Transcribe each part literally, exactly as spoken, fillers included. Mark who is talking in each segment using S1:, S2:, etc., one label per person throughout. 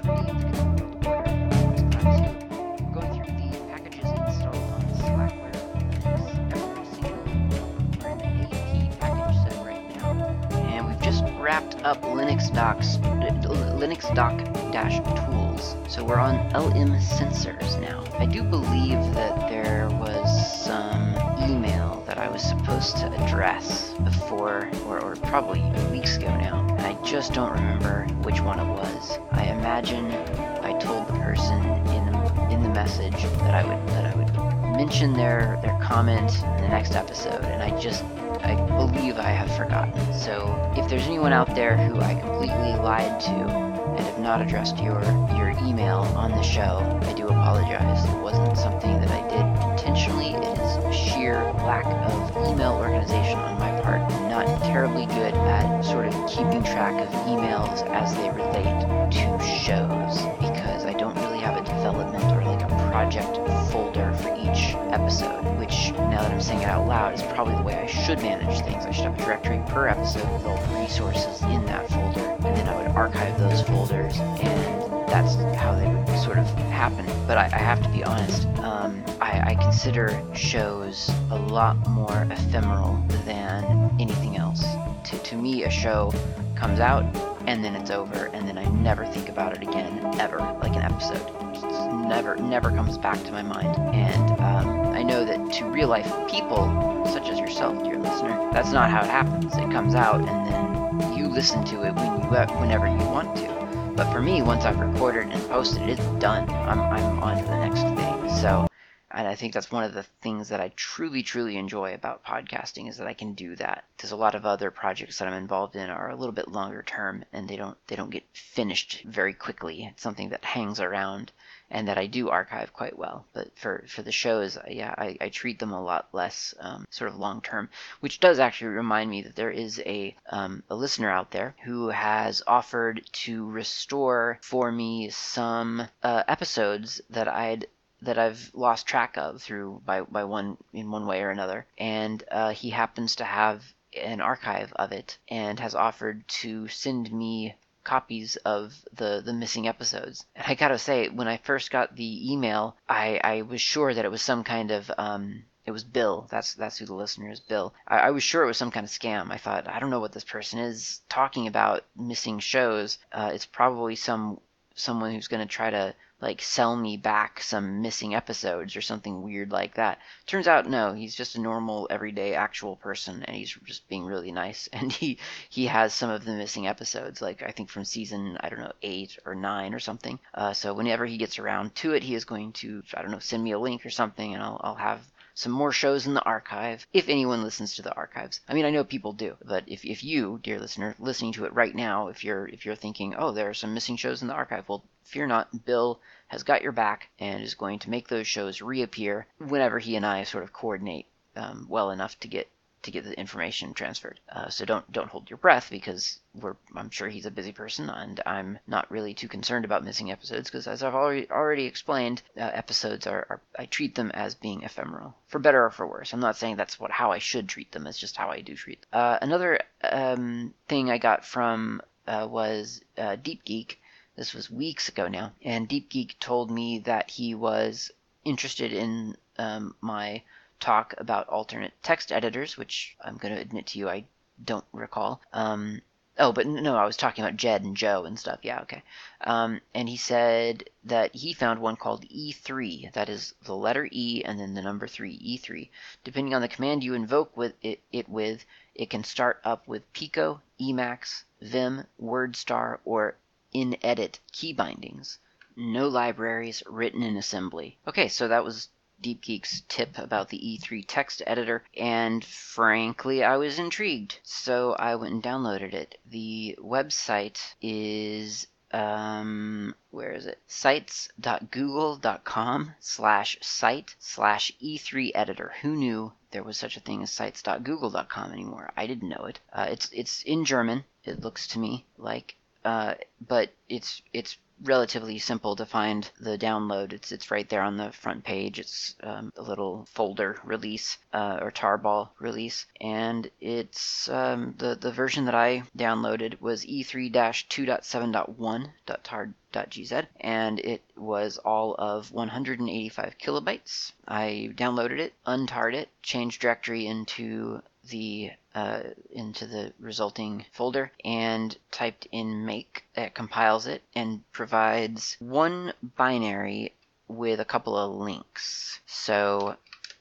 S1: seventy to get the world order in Linux Cloud two. We're going through the packages installed on Slackware Linux, every single one. We're in the A P package set right now, and we've just wrapped up Linux docs, Linux doc dash tools. So we're on L M sensors now. I do believe that there was some email that I was supposed to address before, or, or probably weeks ago now, and I just don't remember which one it was. I imagine I told the person in the, in the message that I would that I would mention their their comment in the next episode, and I just I believe I have forgotten. So if there's anyone out there who I completely lied to and have not addressed your your email on the show, I do apologize. It wasn't something that I did intentionally. It is a sheer lack of email organization on my part. I'm not terribly good at sort of keeping track of emails as they relate to shows, because I don't really have a development or like a project folder for each episode, which, now that I'm saying it out loud, is probably the way I should manage things. I should have a directory per episode with all the resources in that folder, and then I would archive those folders, and that's how they would sort of happen. But I, I have to be honest, um, I, I consider shows a lot more ephemeral than anything else. To, to me, a show comes out, and then it's over, and then I never think about it again, ever, like an episode. Just never, never comes back to my mind. And um, I know that to real-life people, such as yourself, dear listener, that's not how it happens. It comes out, and then you listen to it when you whenever you want to. But for me, once I've recorded and posted it, it's done. I'm, I'm on to the next thing. So, and I think that's one of the things that I truly, truly enjoy about podcasting, is that I can do that. Because a lot of other projects that I'm involved in are a little bit longer term, and they don't they don't get finished very quickly. It's something that hangs around and that I do archive quite well. But for, for the shows, yeah, I, I treat them a lot less um, sort of long term, which does actually remind me that there is a um, a listener out there who has offered to restore for me some uh, episodes that I'd that I've lost track of through by, by one in one way or another, and uh, he happens to have an archive of it and has offered to send me copies of the, the missing episodes. And I gotta say, when I first got the email, I, I was sure that it was some kind of um it was Bill. That's that's who the listener is, Bill. I, I was sure it was some kind of scam. I thought, I don't know what this person is talking about, missing shows. Uh, it's probably some someone who's going to try to like sell me back some missing episodes or something weird like that. Turns out, no, he's just a normal, everyday, actual person, and he's just being really nice. And he he has some of the missing episodes, like I think from season, I don't know, eight or nine or something. Uh, so whenever he gets around to it, he is going to, I don't know, send me a link or something, and I'll I'll have some more shows in the archive, if anyone listens to the archives. I mean, I know people do, but if, if you, dear listener, listening to it right now, if you're if you're thinking, oh, there are some missing shows in the archive, well, fear not, Bill has got your back and is going to make those shows reappear whenever he and I sort of coordinate um, well enough to get to get the information transferred. Uh, so don't don't hold your breath, because we're I'm sure he's a busy person, and I'm not really too concerned about missing episodes, because as I've already already explained, uh, episodes are, are I treat them as being ephemeral, for better or for worse. I'm not saying that's what how I should treat them. It's just how I do treat them. Uh, another um, thing I got from uh, was uh, Deep Geek. This was weeks ago now, and Deep Geek told me that he was interested in um, my talk about alternate text editors, which I'm going to admit to you I don't recall. Um, oh, but no, I was talking about Jed and Joe and stuff. Yeah, okay. Um, and he said that he found one called E three. That is the letter E and then the number three, E three. Depending on the command you invoke with it, it with, it can start up with Pico, Emacs, Vim, WordStar, or InEdit key bindings. No libraries, written in assembly. Okay, so that was DeepGeek's tip about the E three text editor, and frankly, I was intrigued. So I went and downloaded it. The website is, um, where is it? sites.google.com slash site slash E3 editor. Who knew there was such a thing as sites dot google dot com anymore? I didn't know it. Uh, it's it's in German, it looks to me like, uh, but it's it's relatively simple to find the download. It's it's right there on the front page. It's um, a little folder release uh, or tarball release, and it's um, the the version that I downloaded was E three dash two point seven point one dot tar dot g z, and it was all of one hundred eighty-five kilobytes. I downloaded it, untarred it, changed directory into the uh, into the resulting folder, and typed in make. It compiles it and provides one binary with a couple of links. So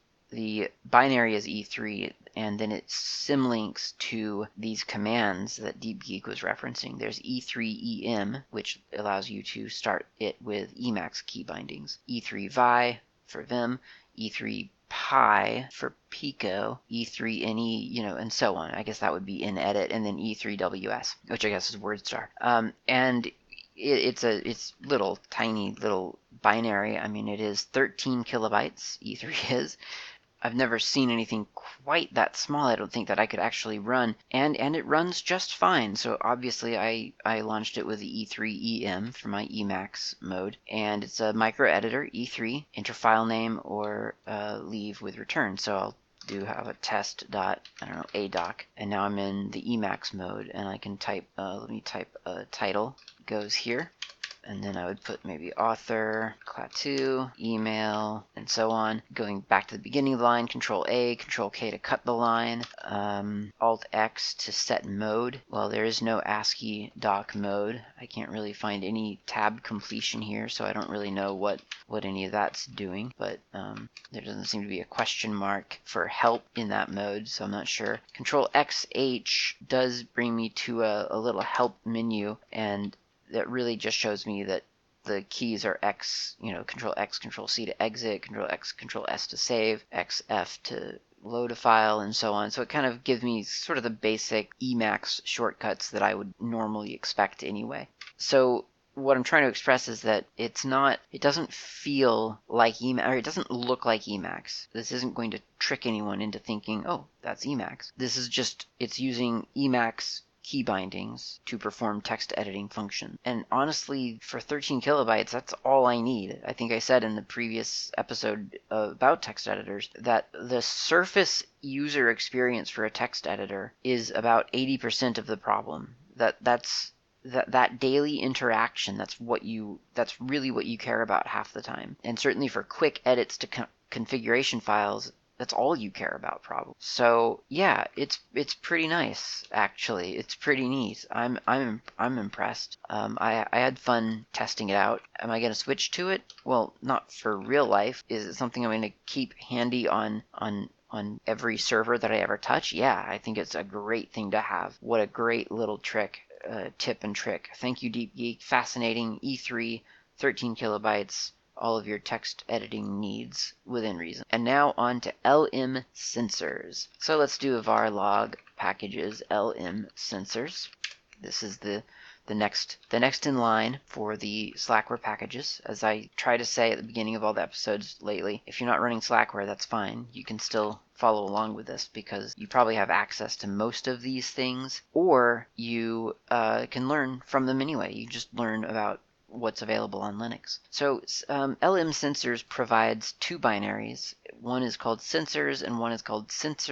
S1: the binary is E three, and then it symlinks to these commands that DeepGeek was referencing. There's E three E M, which allows you to start it with Emacs key bindings. E three Vi for Vim, E three Pi for Pico, E three N E, you know, and so on. I guess that would be in edit, and then E three W S, which I guess is WordStar. Um, and it, it's a it's little tiny little binary. I mean, it is thirteen kilobytes. E three is. I've never seen anything quite that small, I don't think, that I could actually run, and and it runs just fine. So obviously I, I launched it with the E three E M for my Emacs mode, and it's a micro editor, E three, enter file name, or uh, leave with return. So I'll do have a test dot, I don't know, adoc, and now I'm in the Emacs mode, and I can type, uh, let me type a title, goes here. And then I would put maybe author, Klaatu, email, and so on. Going back to the beginning of the line, Control A, Control K to cut the line, um, Alt X to set mode. Well, there is no ASCII doc mode. I can't really find any tab completion here, so I don't really know what, what any of that's doing. But um, there doesn't seem to be a question mark for help in that mode, so I'm not sure. Control X H does bring me to a, a little help menu, and that really just shows me that the keys are X, you know, Control X, Control C to exit, Control X, Control S to save, X F to load a file, and so on. So it kind of gives me sort of the basic Emacs shortcuts that I would normally expect anyway. So what I'm trying to express is that it's not, it doesn't feel like Emacs, or it doesn't look like Emacs. This isn't going to trick anyone into thinking, oh, that's Emacs. This is just, it's using Emacs key bindings to perform text editing function. And honestly, for thirteen kilobytes, that's all I need. I think I said in the previous episode uh, about text editors that the surface user experience for a text editor is about eighty percent of the problem. That that's that that daily interaction, that's what you that's really what you care about half the time. And certainly for quick edits to co- configuration files, that's all you care about, probably. So yeah, it's it's pretty nice, actually. It's pretty neat. I'm I'm I'm impressed. Um, I I had fun testing it out. Am I going to switch to it? Well, not for real life. Is it something I'm going to keep handy on on on every server that I ever touch? Yeah, I think it's a great thing to have. What a great little trick, uh, tip and trick. Thank you, DeepGeek. Fascinating. E three, thirteen kilobytes. All of your text editing needs within reason. And now on to L M sensors. So let's do a var log packages L M sensors. This is the the next the next in line for the Slackware packages. As I try to say at the beginning of all the episodes lately, if you're not running Slackware, that's fine. You can still follow along with this because you probably have access to most of these things, or you uh, can learn from them anyway. You just learn about what's available on Linux. So um, L M Sensors provides two binaries. One is called sensors and one is called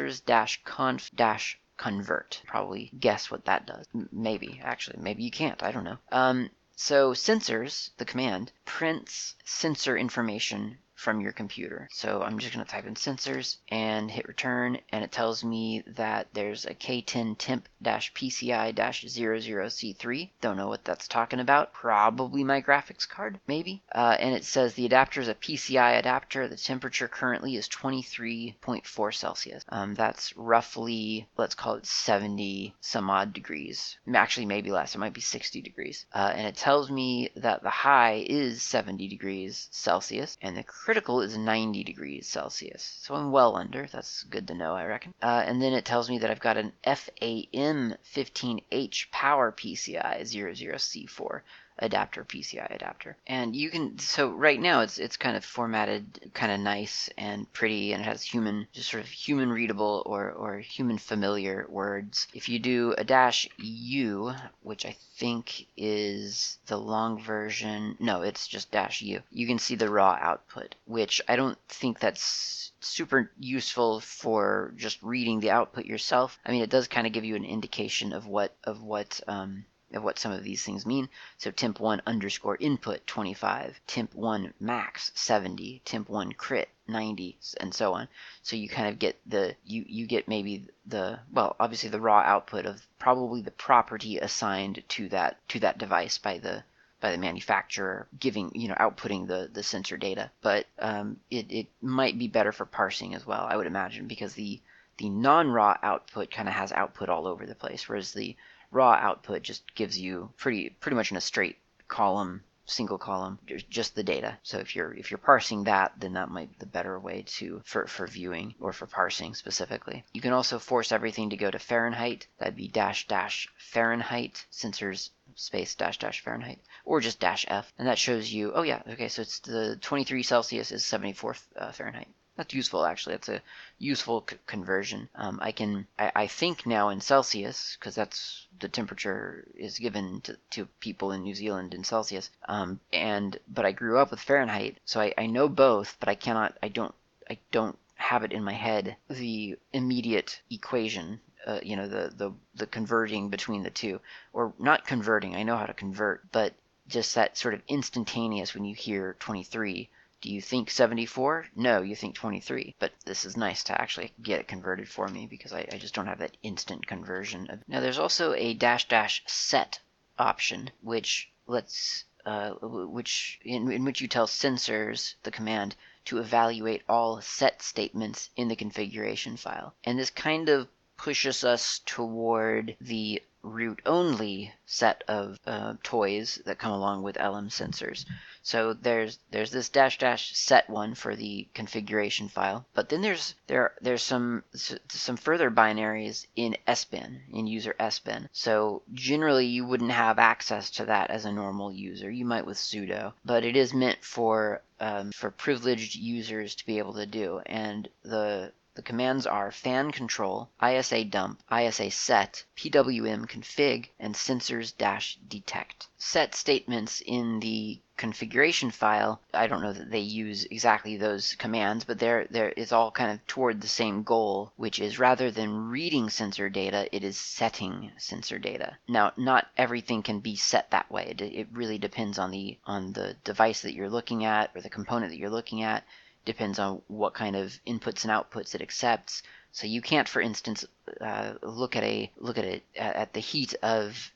S1: sensors-conf-convert. Probably guess what that does. M- maybe, actually. Maybe you can't. I don't know. Um, so sensors, the command, prints sensor information from your computer. So I'm just going to type in sensors and hit return, and it tells me that there's a K ten temp-P C I zero zero C three. Don't know what that's talking about. Probably my graphics card, maybe. Uh, and it says the adapter is a P C I adapter. The temperature currently is twenty-three point four Celsius. Um, that's roughly, let's call it seventy some odd degrees. Actually, maybe less. It might be sixty degrees. Uh, and it tells me that the high is seventy degrees Celsius, and the critical is ninety degrees Celsius. So I'm well under. That's good to know, I reckon. Uh, and then it tells me that I've got an F A M fifteen H power P C I zero zero C four. adapter, P C I adapter. And you can, so right now it's it's kind of formatted kind of nice and pretty, and it has human, just sort of human readable or, or human familiar words. If you do a dash U, which I think is the long version, no, it's just dash U, you can see the raw output, which I don't think that's super useful for just reading the output yourself. I mean, it does kind of give you an indication of what of what um, of what some of these things mean. So temp one underscore input twenty-five, temp one max seventy, temp one crit ninety, and so on. So you kind of get the you you get maybe the well obviously the raw output of probably the property assigned to that to that device by the by the manufacturer giving, you know, outputting the, the sensor data. But um, it, it might be better for parsing as well, I would imagine, because the, the non-raw output kind of has output all over the place, whereas the raw output just gives you pretty pretty much in a straight column, single column, just the data. So if you're if you're parsing that, then that might be the better way to for, for viewing or for parsing specifically. You can also force everything to go to Fahrenheit. That'd be dash dash Fahrenheit, sensors space dash dash Fahrenheit, or just dash F, and that shows you, oh yeah, okay, so it's the twenty-three Celsius is seventy-four uh, Fahrenheit. That's useful, actually. That's a useful c- conversion. Um, I can, I, I think now in Celsius, because that's the temperature is given to, to people in New Zealand in Celsius. Um, and but I grew up with Fahrenheit, so I, I know both, but I cannot, I don't, I don't have it in my head the immediate equation. Uh, you know, the, the the converting between the two, or not converting. I know how to convert, but just that sort of instantaneous when you hear twenty-three. Do you think seventy-four? No, you think twenty-three. But this is nice to actually get it converted for me because I, I just don't have that instant conversion. Of... Now there's also a dash dash set option, which lets uh, which in, in which you tell sensors the command to evaluate all set statements in the configuration file. And this kind of pushes us toward the root-only set of uh, toys that come along with L M sensors. So there's there's this dash dash set one for the configuration file, but then there's there there's some some further binaries in S bin, in user S bin. So generally you wouldn't have access to that as a normal user. You might with sudo, but it is meant for um, for privileged users to be able to do. And the The commands are fan control, I S A dump, I S A set, P W M config, and sensors-detect. Set statements in the configuration file, I don't know that they use exactly those commands, but there there is all kind of toward the same goal, which is rather than reading sensor data, it is setting sensor data. Now, not everything can be set that way. It, it really depends on the on the device that you're looking at or the component that you're looking at. Depends on what kind of inputs and outputs it accepts. So you can't, for instance, uh, look at a look at it at the heat of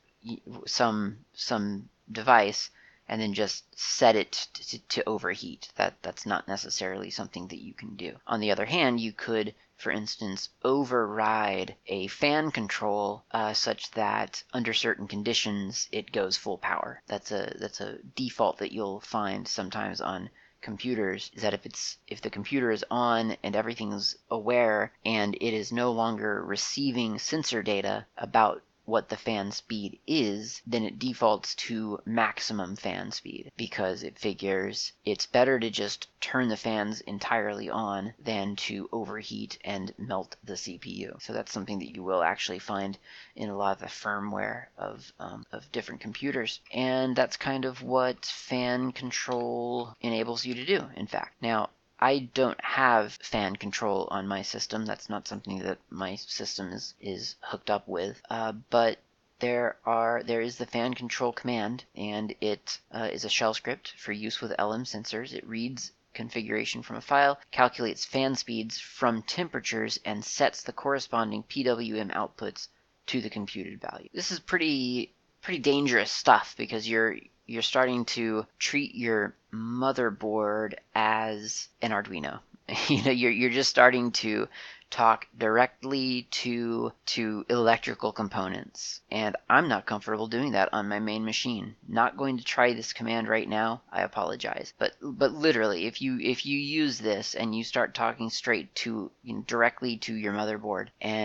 S1: some some device and then just set it to, to overheat. That that's not necessarily something that you can do. On the other hand, you could, for instance, override a fan control uh, such that under certain conditions it goes full power. That's a that's a default that you'll find sometimes on computers, is that if it's if the computer is on and everything's aware and it is no longer receiving sensor data about what the fan speed is, then it defaults to maximum fan speed because it figures it's better to just turn the fans entirely on than to overheat and melt the C P U. So that's something that you will actually find in a lot of the firmware of, um, of different computers. And that's kind of what fan control enables you to do, in fact. Now, I don't have fan control on my system. That's not something that my system is, is hooked up with. Uh, but there are there is the fan control command, and it uh, is a shell script for use with L M sensors. It reads configuration from a file, calculates fan speeds from temperatures, and sets the corresponding P W M outputs to the computed value. This is pretty pretty dangerous stuff because you're you're starting to treat your motherboard as an Arduino. You know, you're you're just starting to talk directly to to electrical components, and I'm not comfortable doing that on my main machine. Not going to try this command right now. I apologize, but but literally, if you if you use this and you start talking straight to, you know, directly to your motherboard, and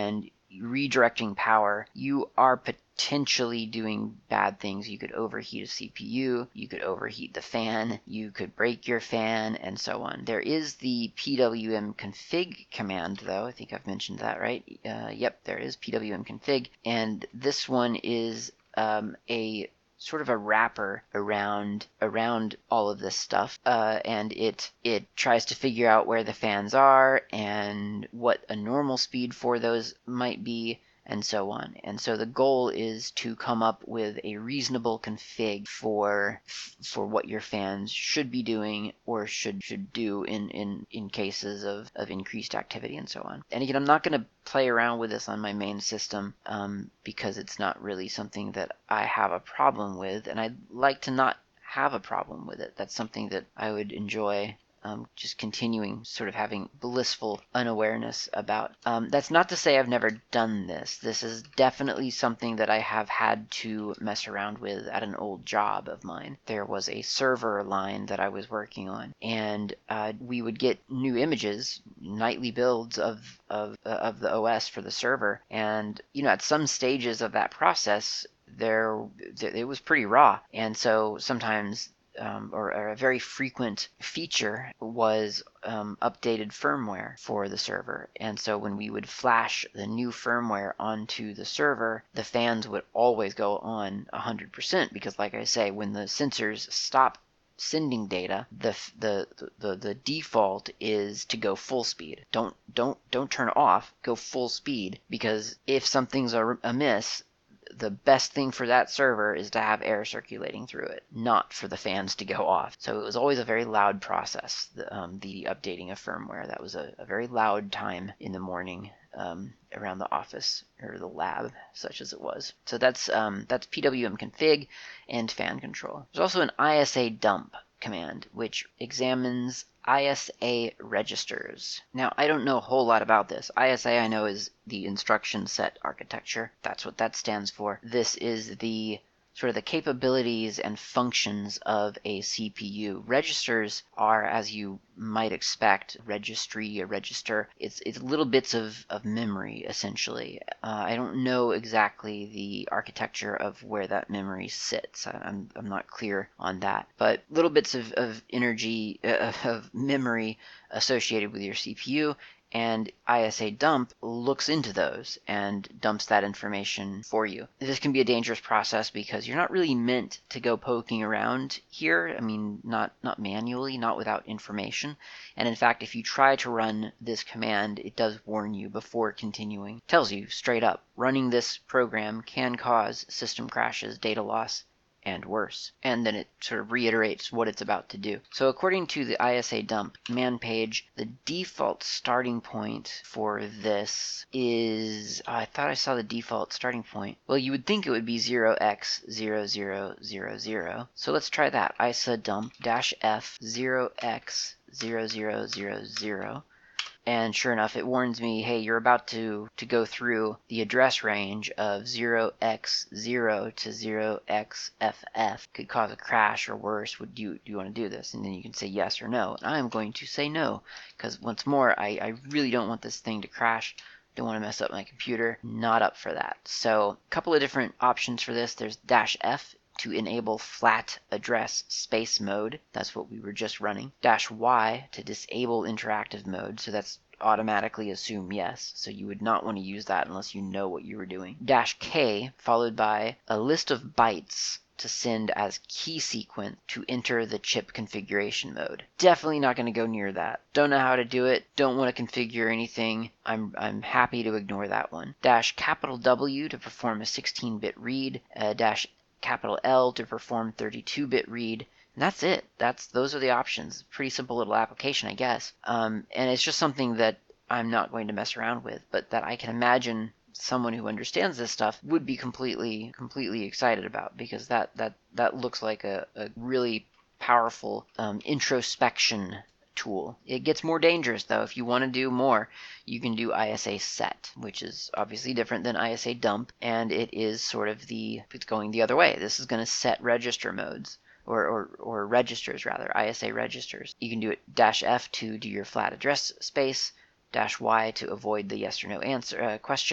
S1: redirecting power, you are potentially doing bad things. You could overheat a C P U, you could overheat the fan, you could break your fan, and so on. There is the P W M config command, though. I think I've mentioned that, right? Uh, yep, there is P W M config, and this one is um, a sort of a wrapper around around all of this stuff, uh, and it it tries to figure out where the fans are and what a normal speed for those might be, and so on. And so the goal is to come up with a reasonable config for for what your fans should be doing or should should do in in in cases of of increased activity and so on. And again, I'm not going to play around with this on my main system um, because it's not really something that I have a problem with, and I'd like to not have a problem with it. That's something that I would enjoy um, just continuing sort of having blissful unawareness about. Um, that's not to say I've never done this. This is definitely something that I have had to mess around with at an old job of mine. There was a server line that I was working on, and uh, we would get new images, nightly builds of of uh, of the O S for the server, and you know, at some stages of that process, there it was pretty raw, and so sometimes Um, or, or a very frequent feature was um, updated firmware for the server. And so when we would flash the new firmware onto the server, the fans would always go on one hundred percent because, like I say, when the sensors stop sending data, the the the the default is to go full speed. Don't don't don't turn off. Go full speed, because if something's amiss, the best thing for that server is to have air circulating through it, not for the fans to go off. So it was always a very loud process, the, um, the updating of firmware. That was a, a very loud time in the morning um, around the office, or the lab, such as it was. So that's um, that's P W M config and fan control. There's also an I S A dump command, which examines I S A registers. Now, I don't know a whole lot about this. I S A, I know, is the instruction set architecture. That's what that stands for. This is the sort of the capabilities and functions of a C P U. Registers are, as you might expect, registry, a register. It's it's little bits of, of memory, essentially. Uh, I don't know exactly the architecture of where that memory sits. I, I'm, I'm not clear on that. But little bits of, of energy, uh, of memory associated with your C P U, and I S A dump looks into those and dumps that information for you. This can be a dangerous process because you're not really meant to go poking around here. I mean, not not manually, not without information. And in fact, if you try to run this command, it does warn you before continuing. It tells you straight up, running this program can cause system crashes, data loss, and worse. And then it sort of reiterates what it's about to do. So according to the I S A dump man page, the default starting point for this is, oh, I thought I saw the default starting point. Well, you would think it would be zero x zero zero zero zero. So let's try that. I S A dump dash f zero x zero zero zero zero. And sure enough, it warns me, hey, you're about to, to go through the address range of zero x zero to zero x f f. Could cause a crash or worse. Would you, do you want to do this? And then you can say yes or no. And I'm going to say no, because once more, I, I really don't want this thing to crash. Don't want to mess up my computer. Not up for that. So a couple of different options for this. There's dash F to enable flat address space mode. That's what we were just running. Dash Y to disable interactive mode. So that's automatically assume yes. So you would not want to use that unless you know what you were doing. Dash K followed by a list of bytes to send as key sequence to enter the chip configuration mode. Definitely not going to go near that. Don't know how to do it. Don't want to configure anything. I'm I'm happy to ignore that one. Dash capital W to perform a sixteen bit read. Uh, dash capital L to perform thirty-two bit read. And that's it. That's those are the options. Pretty simple little application, I guess. Um, and it's just something that I'm not going to mess around with, but that I can imagine someone who understands this stuff would be completely completely excited about, because that that that looks like a, a really powerful um, introspection tool. It gets more dangerous, though. If you want to do more, you can do I S A set, which is obviously different than I S A dump, and it is sort of the, it's going the other way. This is going to set register modes, or, or, or registers rather, I S A registers. You can do it dash F to do your flat address space, dash Y to avoid the yes or no answer uh, question,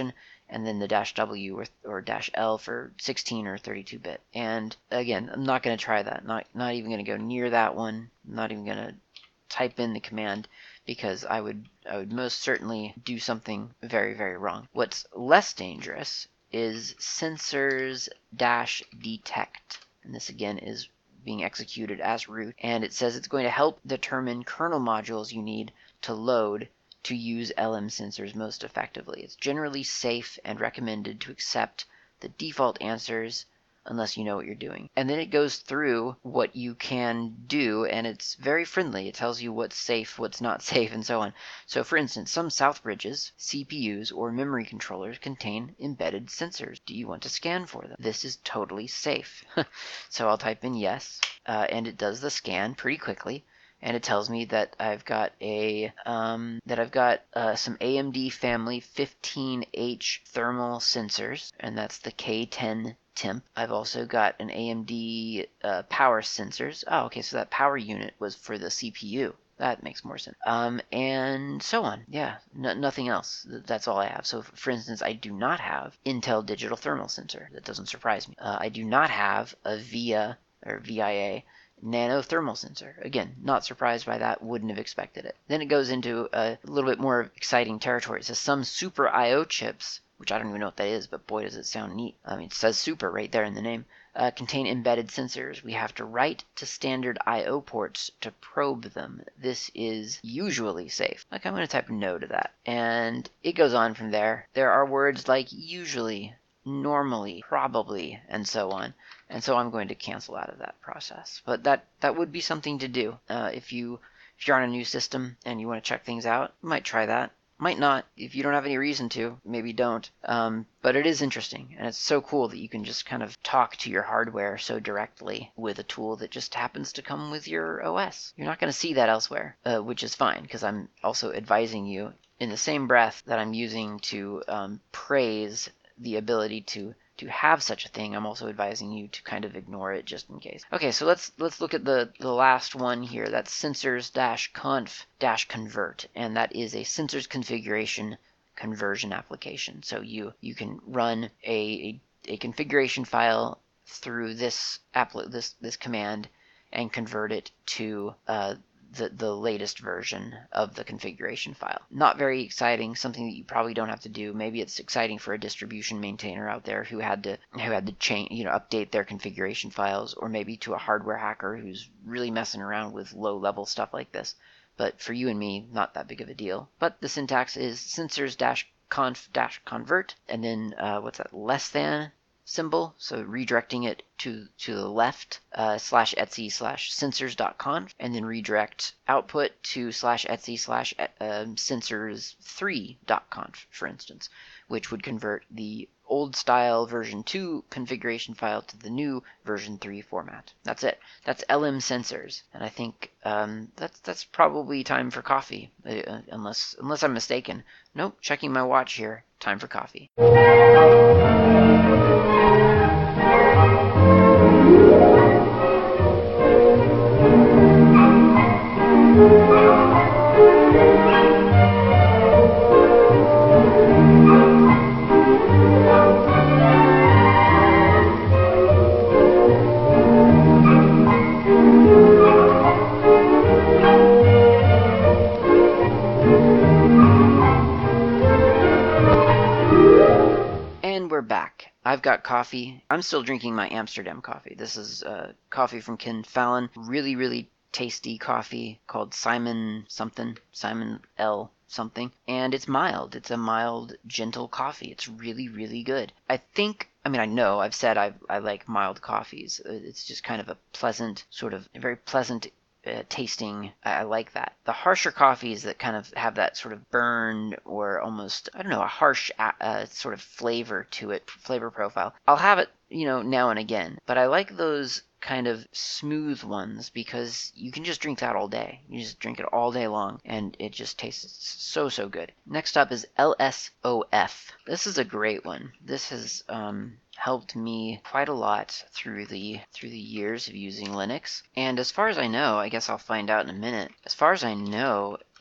S1: and then the dash W or, or dash L for sixteen or thirty-two bit. And again, I'm not going to try that. Not not even going to go near that one. I'm not even going to type in the command, because I would I would most certainly do something very, very wrong. What's less dangerous is sensors dash detect, and this again is being executed as root, and it says it's going to help determine kernel modules you need to load to use L M sensors most effectively. It's generally safe and recommended to accept the default answers unless you know what you're doing. And then it goes through what you can do, and it's very friendly. It tells you what's safe, what's not safe, and so on. So for instance, some Southbridges, C P Us, or memory controllers contain embedded sensors. Do you want to scan for them? This is totally safe. So I'll type in yes, uh, and it does the scan pretty quickly. And it tells me that I've got a um, that I've got uh, some A M D family fifteen H thermal sensors, and that's the K ten temp. I've also got an A M D uh, power sensors. Oh, okay, so that power unit was for the C P U. That makes more sense. Um, and so on. Yeah, n- nothing else. That's all I have. So, for instance, I do not have Intel Digital Thermal Sensor. That doesn't surprise me. Uh, I do not have a V I A or V I A nano thermal sensor. Again, not surprised by that, wouldn't have expected it. Then it goes into a little bit more exciting territory. It says some super I O chips, which I don't even know what that is, but boy does it sound neat. I mean, it says super right there in the name, uh, contain embedded sensors. We have to write to standard I O ports to probe them. This is usually safe. Like, I'm going to type no to that. And it goes on from there. There are words like usually, normally, probably, and so on. And so I'm going to cancel out of that process. But that, that would be something to do. Uh, if, you, if you're on a new system and you want to check things out, you might try that. Might not. If you don't have any reason to, maybe don't. Um, but it is interesting, and it's so cool that you can just kind of talk to your hardware so directly with a tool that just happens to come with your O S. You're not going to see that elsewhere, uh, which is fine, because I'm also advising you in the same breath that I'm using to um, praise the ability to to have such a thing. I'm also advising you to kind of ignore it just in case. Okay, so let's let's look at the the last one here. That's sensors-conf-convert, and that is a sensors configuration conversion application. So you you can run a a, a configuration file through this appli this this command and convert it to uh, The, the latest version of the configuration file. Not very exciting, something that you probably don't have to do. Maybe it's exciting for a distribution maintainer out there who had to who had to change, you know, update their configuration files, or maybe to a hardware hacker who's really messing around with low-level stuff like this. But for you and me, not that big of a deal. But the syntax is sensors-conf-convert, and then uh, what's that, less than symbol, so redirecting it to to the left, uh, slash etsy slash sensors.conf, and then redirect output to slash etsy slash um, sensors3.conf, for instance, which would convert the old style version two configuration file to the new version three format. That's it. That's L M sensors, and I think um, that's that's probably time for coffee, uh, unless unless I'm mistaken. Nope, checking my watch here. Time for coffee. Back. I've got coffee. I'm still drinking my Amsterdam coffee. This is uh, coffee from Ken Fallon. Really, really tasty coffee called Simon something, Simon L something. And it's mild. It's a mild, gentle coffee. It's really, really good. I think, I mean, I know I've said I I like mild coffees. It's just kind of a pleasant, sort of, a very pleasant Uh, tasting. I, I like that. The harsher coffees that kind of have that sort of burn or almost, I don't know, a harsh uh, sort of flavor to it, flavor profile. I'll have it, you know, now and again, but I like those kind of smooth ones because you can just drink that all day. You just drink it all day long and it just tastes so, so good. Next up is L S O F. This is a great one. This has um, helped me quite a lot through the through the years of using Linux. And as far as I know, I guess I'll find out in a minute. As far as I know,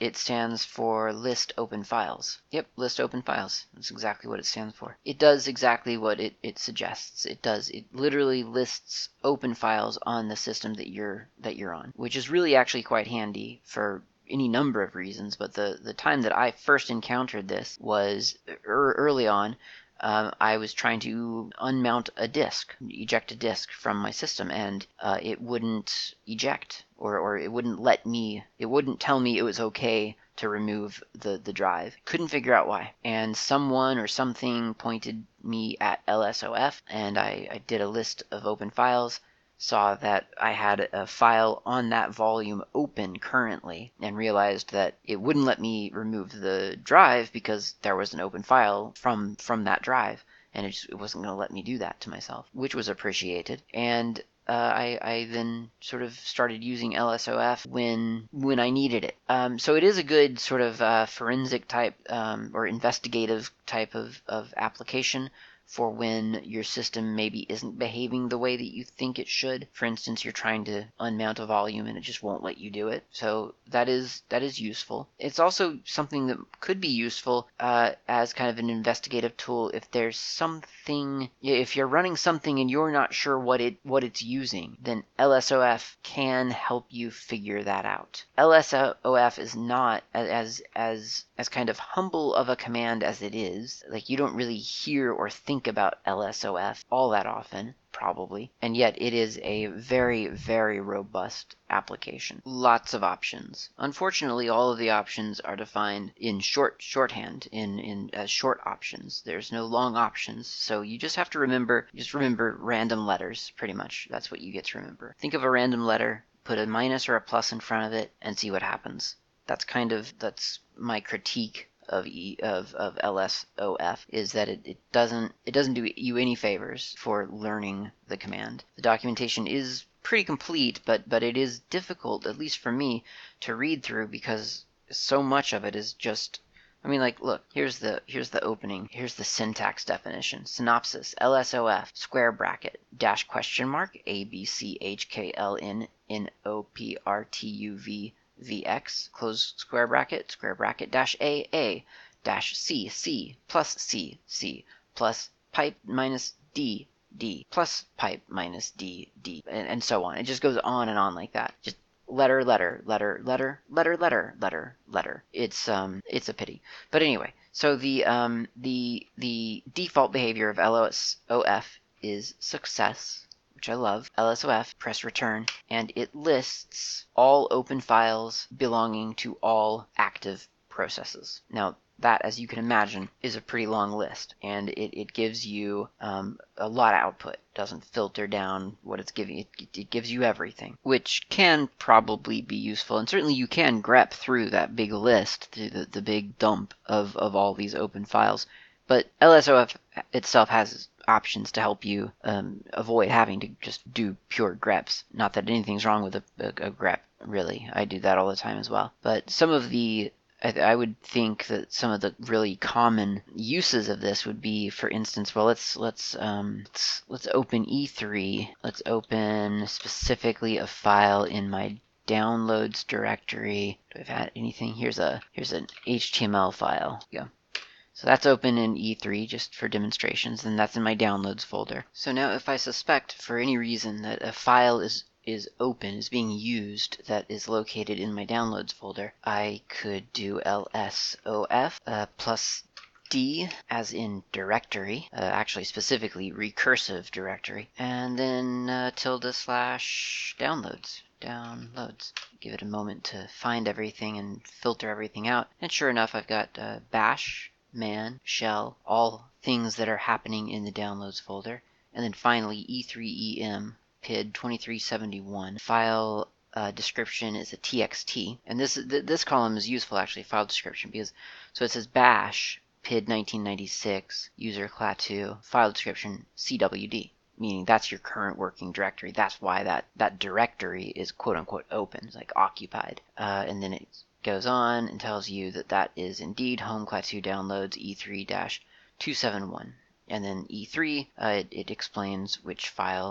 S1: it stands for list open files. Yep, list open files. That's exactly what it stands for. It does exactly what it, it suggests. It does. It literally lists open files on the system that you're that you're on, which is really actually quite handy for any number of reasons. But the, the time that I first encountered this was er, early on. Um, I was trying to unmount a disk, eject a disk from my system, and uh, it wouldn't eject, or, or it wouldn't let me, it wouldn't tell me it was okay to remove the, the drive. Couldn't figure out why. And someone or something pointed me at L S O F, and I, I did a list of open files, saw that I had a file on that volume open currently, and realized that it wouldn't let me remove the drive because there was an open file from from that drive, and it, just, it wasn't going to let me do that to myself, which was appreciated. And uh, I, I then sort of started using L S O F when when I needed it. Um, so it is a good sort of uh, forensic type um, or investigative type of, of application for when your system maybe isn't behaving the way that you think it should. For instance, you're trying to unmount a volume and it just won't let you do it. So that is that is useful. It's also something that could be useful uh, as kind of an investigative tool if there's something, if you're running something and you're not sure what it what it's using, then L S O F can help you figure that out. L S O F is not as as as kind of humble of a command as it is. Like, you don't really hear or think about L S O F all that often, probably, and yet it is a very, very robust application. Lots of options. Unfortunately, all of the options are defined in short shorthand, in in as short options. There's no long options, so you just have to remember, just remember random letters, pretty much. That's what you get to remember. Think of a random letter, put a minus or a plus in front of it, and see what happens. That's kind of, that's my critique of E of, of L S O F, is that it, it doesn't it doesn't do you any favors for learning the command. The documentation is pretty complete, but but it is difficult, at least for me, to read through because so much of it is just, I mean, like, look, here's the here's the opening, here's the syntax definition. Synopsis: L S O F, square bracket, dash question mark, A B C H K L N N O P R T U V Vx, close square bracket, square bracket, dash A, A, dash C, C, plus C, C, plus pipe minus D, D, plus pipe minus D, D, and, and so on. It just goes on and on like that. Just letter, letter, letter, letter, letter, letter, letter, letter. It's um, it's a pity. But anyway, so the um, the the default behavior of L S O F is success, which I love. L S O F, press return, and it lists all open files belonging to all active processes. Now, that, as you can imagine, is a pretty long list, and it, it gives you um, a lot of output. It doesn't filter down what it's giving. It, it gives you everything, which can probably be useful, and certainly you can grep through that big list, through the, the big dump of, of all these open files. But L S O F itself has options to help you um, avoid having to just do pure greps. Not that anything's wrong with a, a, a grep, really. I do that all the time as well. But some of the, I, I would think that some of the really common uses of this would be, for instance, well, let's let's um, let's, let's open E three. Let's open specifically a file in my downloads directory. Do I have anything? Here's a here's an H T M L file. Here we go. So that's open in E three just for demonstrations, and that's in my downloads folder. So now if I suspect for any reason that a file is is open, is being used, that is located in my downloads folder, I could do L S O F uh, plus D, as in directory, uh, actually specifically recursive directory, and then uh, tilde slash downloads. Downloads. Give it a moment to find everything and filter everything out. And sure enough, I've got uh, bash, man, shell, all things that are happening in the downloads folder. And then finally E three E M, P I D twenty-three seventy-one. File uh, description is a T X T. And this th this column is useful, actually, file description, because so it says bash, P I D nineteen ninety-six, user clatu, file description C W D. Meaning that's your current working directory. That's why that, that directory is quote-unquote open, it's like occupied. Uh, and then it goes on and tells you that that is indeed home clatu downloads E three dash two seventy-one. And then E three, uh, it, it explains which file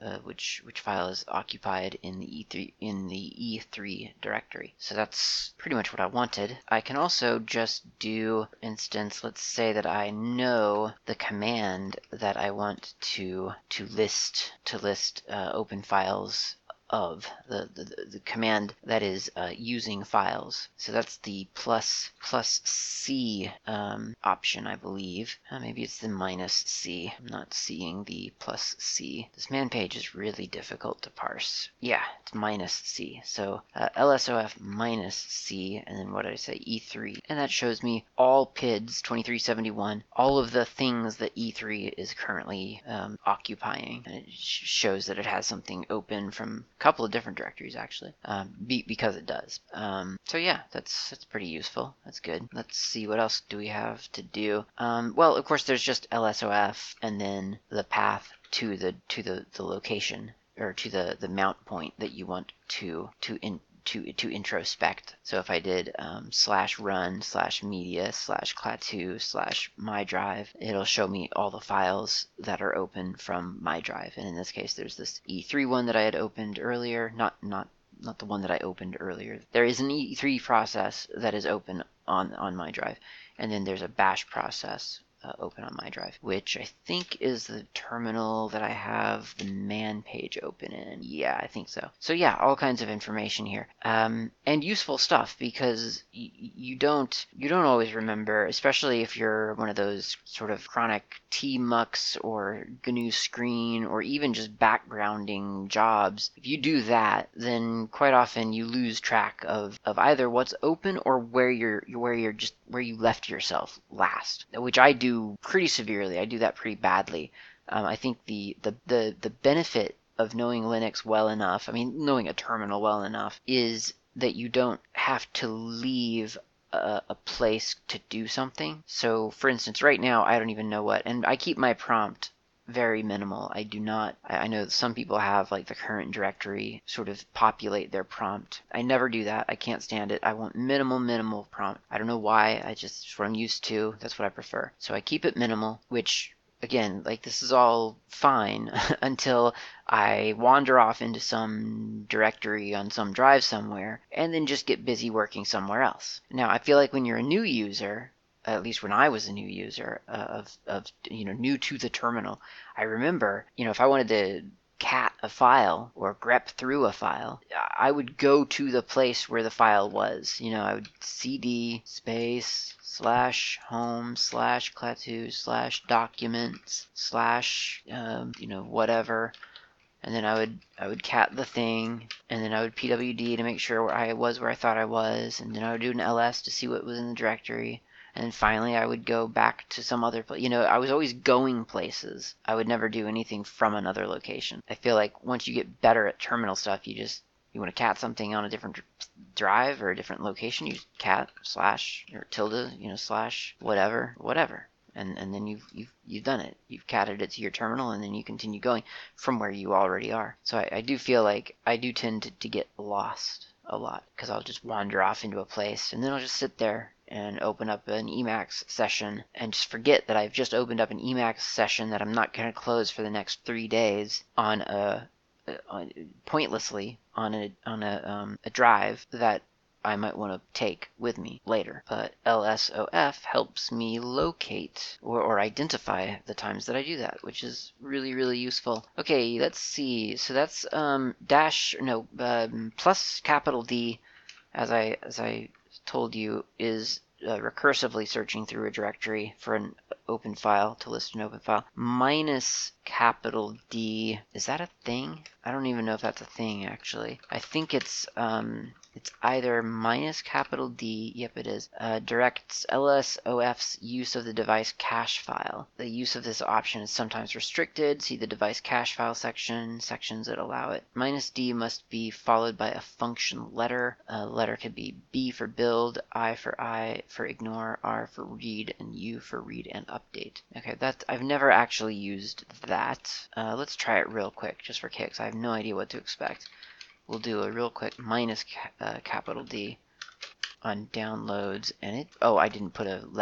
S1: uh, which which file is occupied in the E three in the E three directory. So that's pretty much what I wanted. I can also just do, for instance, let's say that I know the command that I want to to list to list uh, open files of the, the, the command that is uh, using files. So that's the plus plus C um, option, I believe. Uh, maybe it's the minus C. I'm not seeing the plus C. This man page is really difficult to parse. Yeah, it's minus C. So uh, L S O F minus C, and then what did I say? E three. And that shows me all P I Ds twenty-three seventy-one, all of the things that E three is currently um, occupying. And it sh shows that it has something open from couple of different directories actually, um, be, because it does. Um, so yeah, that's that's pretty useful. That's good. Let's see, what else do we have to do? Um, well, of course, there's just L S O F and then the path to the to the, the location, or to the the mount point that you want to to in to to introspect. So if I did um, slash run slash media slash Klaatu slash my drive, it'll show me all the files that are open from my drive. And in this case, there's this E three one that I had opened earlier, not not not the one that I opened earlier. There is an E three process that is open on on my drive, and then there's a bash process Uh, open on my drive, which I think is the terminal that I have the man page open in. Yeah, I think so. So yeah, all kinds of information here, um, and useful stuff, because y you don't you don't always remember, especially if you're one of those sort of chronic T MUX or G N U screen or even just backgrounding jobs. If you do that, then quite often you lose track of of either what's open or where you're where you're just where you left yourself last, which I do pretty severely. I do that pretty badly. Um, I think the, the, the, the benefit of knowing Linux well enough, I mean, knowing a terminal well enough, is that you don't have to leave a, a place to do something. So, for instance, right now, I don't even know what, and I keep my prompt very minimal. I do not, I know that some people have like the current directory sort of populate their prompt. I never do that. I can't stand it. I want minimal, minimal prompt. I don't know why. I just, it's what I'm used to. That's what I prefer. So I keep it minimal, which again, like this is all fine until I wander off into some directory on some drive somewhere and then just get busy working somewhere else. Now, I feel like when you're a new user, at least when I was a new user uh, of, of, you know, new to the terminal, I remember, you know, if I wanted to cat a file or grep through a file, I would go to the place where the file was. You know, I would cd space slash home slash Klaatu slash documents slash, um, you know, whatever. And then I would I would cat the thing, and then I would P W D to make sure where I was where I thought I was, and then I would do an L S to see what was in the directory. And then finally I would go back to some other place. You know, I was always going places. I would never do anything from another location. I feel like once you get better at terminal stuff, you just, you want to cat something on a different drive or a different location, you just cat slash or tilde, you know, slash whatever, whatever. And and then you've, you've, you've done it. You've catted it to your terminal, and then you continue going from where you already are. So I, I do feel like I do tend to, to get lost a lot, because I'll just wander off into a place, and then I'll just sit there and open up an Emacs session and just forget that I've just opened up an Emacs session that I'm not going to close for the next three days on a, a pointlessly on a on a um, a drive that I might want to take with me later. But L S O F helps me locate or, or identify the times that I do that, which is really, really useful. Okay, let's see. So that's um, dash, no, um, plus capital D, as I, as I told you, is uh, recursively searching through a directory for an open file, to list an open file. Minus capital D, is that a thing? I don't even know if that's a thing, actually. I think it's, um, it's either minus capital D, yep it is, uh, directs L S O F's use of the device cache file. The use of this option is sometimes restricted. See the device cache file section, sections that allow it. Minus D must be followed by a function letter. A letter could be B for build, I for I for ignore, R for read, and U for read and update. Okay, that I've never actually used that. Uh, let's try it real quick, just for kicks. I have no idea what to expect. We'll do a real quick minus ca uh, capital D on downloads, and it, oh, I didn't put a letter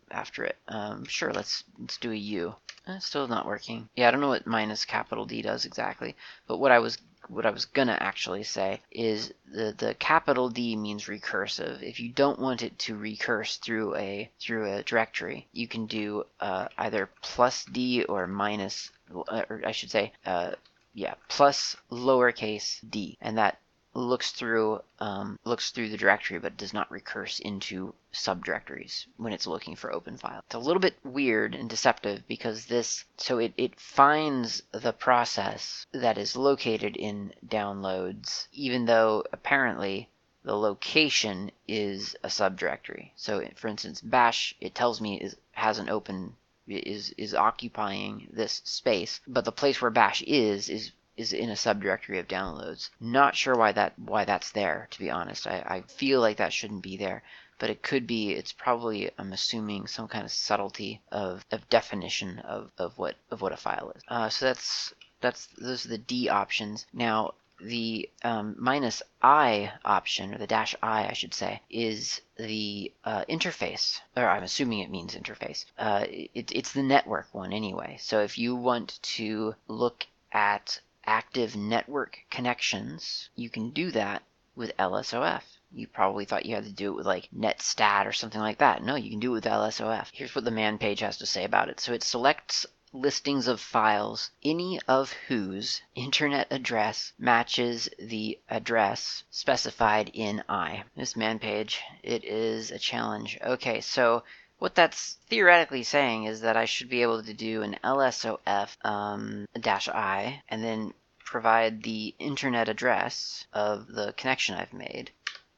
S1: after it. Um, sure, let's let's do a U. Uh, still not working. Yeah, I don't know what minus capital D does exactly, but what I was what I was gonna actually say is the the capital D means recursive. If you don't want it to recurse through a through a directory, you can do uh, either plus D or minus, or I should say, uh, yeah, plus lowercase d, and that looks through um, looks through the directory but does not recurse into subdirectories when it's looking for open files. It's a little bit weird and deceptive because this so it, it finds the process that is located in downloads, even though apparently the location is a subdirectory. So for instance, bash, it tells me is has an open is is occupying this space, but the place where bash is is is in a subdirectory of downloads. Not sure why that why that's there, to be honest. I, I feel like that shouldn't be there, but it could be. It's probably, I'm assuming, some kind of subtlety of, of definition of, of what of what a file is. Uh, so that's that's those are the D options. Now the um, minus I option, or the dash I, I should say, is the uh, interface, or I'm assuming it means interface. Uh, it, it's the network one anyway. So if you want to look at active network connections, you can do that with L S O F. You probably thought you had to do it with like netstat or something like that. No, you can do it with L S O F. Here's what the man page has to say about it. So it selects listings of files, any of whose internet address matches the address specified in I. This man page, it is a challenge. Okay, so what that's theoretically saying is that I should be able to do an L S O F um, dash I and then provide the internet address of the connection I've made,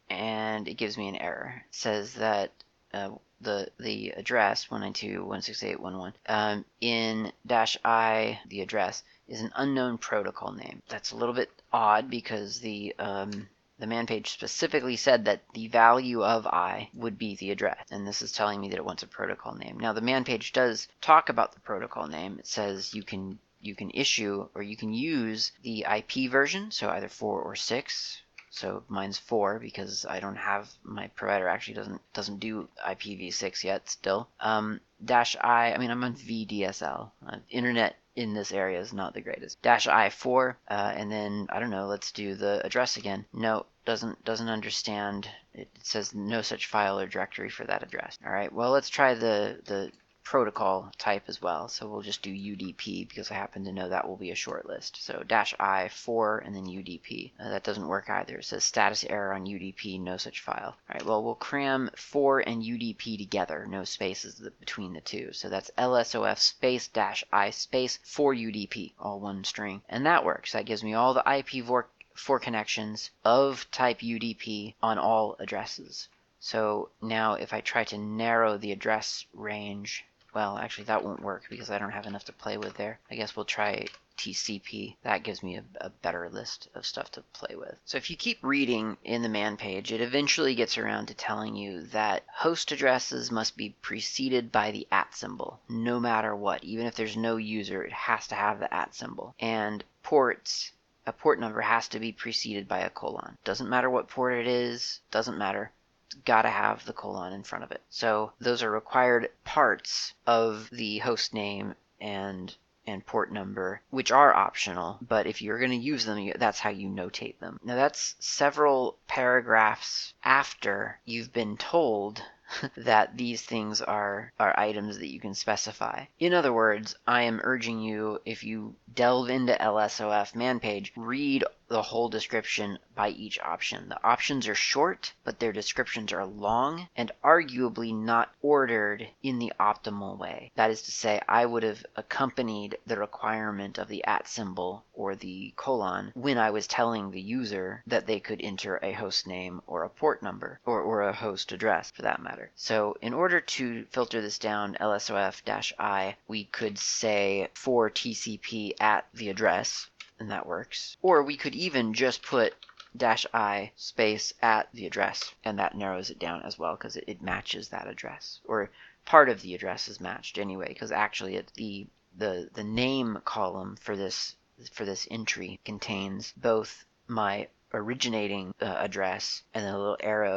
S1: and it gives me an error. It says that uh, the the address one ninety-two dot one sixty-eight dot eleven um, in dash I, the address, is an unknown protocol name. That's a little bit odd because the um, the man page specifically said that the value of I would be the address, and this is telling me that it wants a protocol name. Now the man page does talk about the protocol name. It says you can you can issue or you can use the I P version, so either four or six. So mine's four because I don't have, my provider actually doesn't doesn't do I P v six yet still. Um, dash I, I mean I'm on V D S L. Uh, internet in this area is not the greatest. Dash I four, uh, and then I don't know. Let's do the address again. No, doesn't doesn't understand. It says no such file or directory for that address. All right. Well, let's try the the protocol type as well. So we'll just do U D P because I happen to know that will be a short list. So dash I four and then U D P. Uh, that doesn't work either. It says status error on U D P, no such file. All right, well, we'll cram four and U D P together, no spaces between the two. So that's L S O F space dash I space four U D P, all one string. And that works. That gives me all the I P v four connections of type U D P on all addresses. So now if I try to narrow the address range, well, actually that won't work because I don't have enough to play with there. I guess we'll try T C P. That gives me a, a better list of stuff to play with. So if you keep reading in the man page, it eventually gets around to telling you that host addresses must be preceded by the at symbol, no matter what. Even if there's no user, it has to have the at symbol. And ports, a port number has to be preceded by a colon. Doesn't matter what port it is, doesn't matter. Got to have the colon in front of it. So those are required parts of the host name and and port number, which are optional, but if you're going to use them, that's how you notate them. Now that's several paragraphs after you've been told that these things are, are items that you can specify. In other words, I am urging you, if you delve into L S O F man page, read the whole description by each option. The options are short, but their descriptions are long and arguably not ordered in the optimal way. That is to say, I would have accompanied the requirement of the at symbol or the colon when I was telling the user that they could enter a host name or a port number, or, or a host address for that matter. So in order to filter this down, L S O F-I, we could say for T C P at the address, and that works. Or we could even just put dash I space at the address, and that narrows it down as well because it, it matches that address. Or part of the address is matched anyway, because actually it, the the the name column for this for this entry contains both my originating uh, address and then a little arrow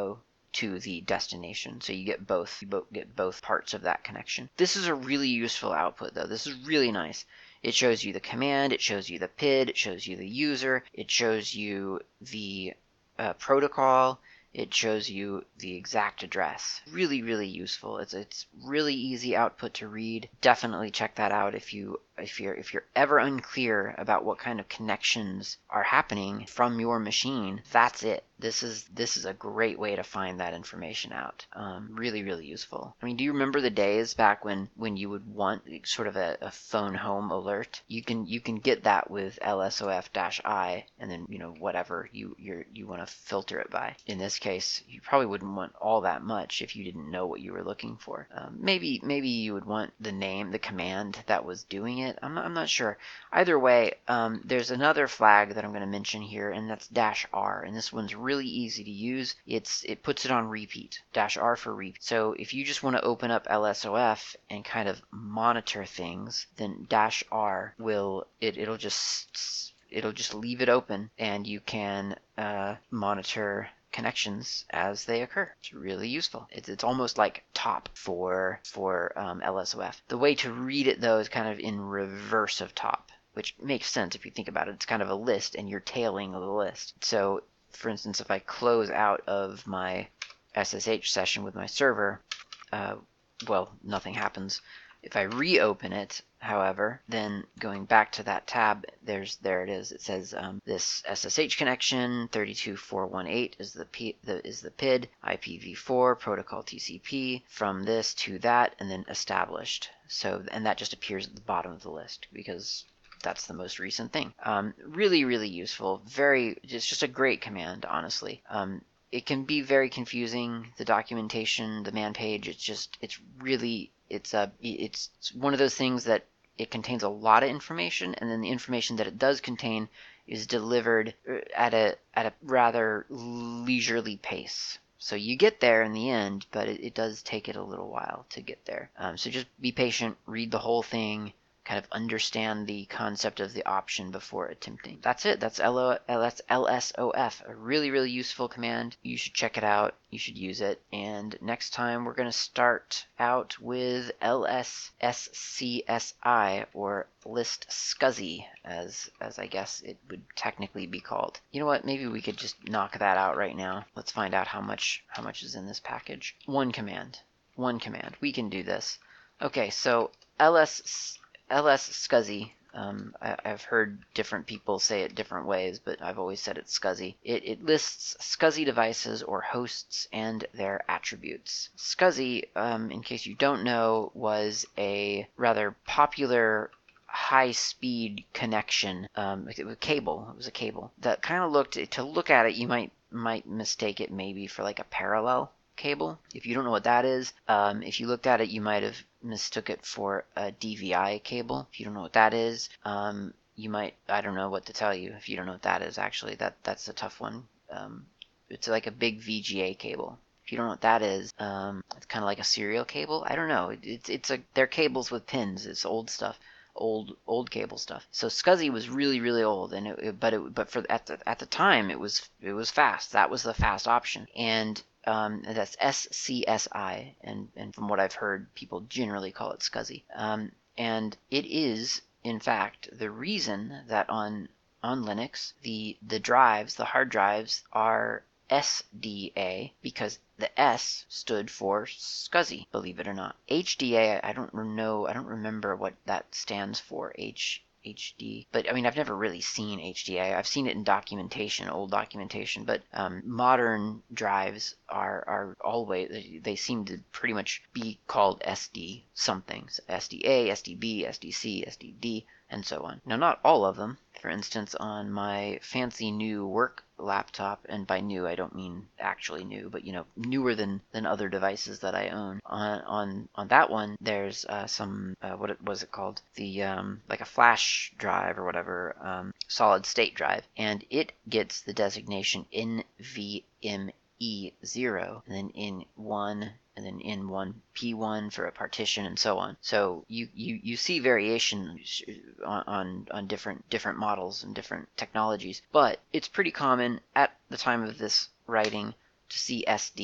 S1: to the destination. So you get both, you both get both parts of that connection. This is a really useful output though. This is really nice. It shows you the command, it shows you the P I D, it shows you the user, it shows you the uh, protocol, it shows you the exact address. Really, really useful. It's it's really easy output to read. Definitely check that out if you if you're if you're ever unclear about what kind of connections are happening from your machine. That's it. This is this is a great way to find that information out. Um, really, really useful. I mean, do you remember the days back when when you would want sort of a, a phone home alert? You can you can get that with L S O F-I, and then you know whatever you you you want to filter it by. In this case, you probably wouldn't want all that much if you didn't know what you were looking for. Um, maybe maybe you would want the name, the command that was doing it. I'm not, I'm not sure. Either way, um, there's another flag that I'm going to mention here, and that's dash R. And this one's really easy to use. It's it puts it on repeat. Dash R for repeat. So if you just want to open up L S O F and kind of monitor things, then dash R will it it'll just it'll just leave it open, and you can uh, monitor connections as they occur. It's really useful. It's, it's almost like top for for um, L S O F. The way to read it though is kind of in reverse of top, which makes sense if you think about it. It's kind of a list and you're tailing the list. So for instance, if I close out of my S S H session with my server, uh, well, nothing happens. If I reopen it, however, then going back to that tab, there's there it is. It says um, this S S H connection thirty-two dot four dot eighteen is the, P, the is the P I D, I P v four, protocol T C P, from this to that, and then established. So and that just appears at the bottom of the list because that's the most recent thing. Um, really, really useful. Very, it's just a great command, honestly. Um, it can be very confusing. The documentation, the man page, it's just, it's really. It's a it's one of those things that it contains a lot of information, and then the information that it does contain is delivered at a at a rather leisurely pace. So you get there in the end, but it, it does take it a little while to get there. Um, so just be patient, read the whole thing, kind of understand the concept of the option before attempting. That's it. That's L O, that's L S O F, a really, really useful command. You should check it out. You should use it. And next time we're going to start out with L S S C S I, or list S C S I, as as I guess it would technically be called. You know what? Maybe we could just knock that out right now. Let's find out how much how much is in this package. One command. One command. We can do this. Okay, so L S L S S C S I, um, I, I've heard different people say it different ways, but I've always said it's S C S I. It, it lists S C S I devices or hosts and their attributes. S C S I, um, in case you don't know, was a rather popular high-speed connection. Um, it was a cable. It was a cable that kind of looked, to look at it, you might might mistake it maybe for like a parallel cable. If you don't know what that is, um, if you looked at it, you might have mistook it for a D V I cable. If you don't know what that is, um, you might, I don't know what to tell you if you don't know what that is, actually. That That's a tough one. Um, it's like a big V G A cable. If you don't know what that is, um, it's kind of like a serial cable. I don't know. It, it's it's a, they're cables with pins. It's old stuff. Old old cable stuff. So S C S I was really really old, and it, it, but it but for at the at the time it was it was fast. That was the fast option, and Um, that's S C S I, and, and from what I've heard, people generally call it S C S I. Um, and it is, in fact, the reason that on on Linux, the, the drives, the hard drives, are S D A, because the S stood for S C S I, believe it or not. H D A, I don't know, I don't remember what that stands for, H H D, but I mean, I've never really seen H D A. I've seen it in documentation, old documentation, but um, modern drives are are always, they, they seem to pretty much be called S D something. So S D A, S D B, S D C, S D D, and so on. Now, not all of them. For instance, on my fancy new work laptop, and by new I don't mean actually new, but you know, newer than than other devices that I own. On on on that one, there's uh, some uh, what it, was it called? The um, like a flash drive or whatever, um, solid state drive, and it gets the designation N V M E zero, and then in one, and then in one P one for a partition, and so on. So you, you, you see variation on, on on different different models and different technologies, but it's pretty common at the time of this writing to see S D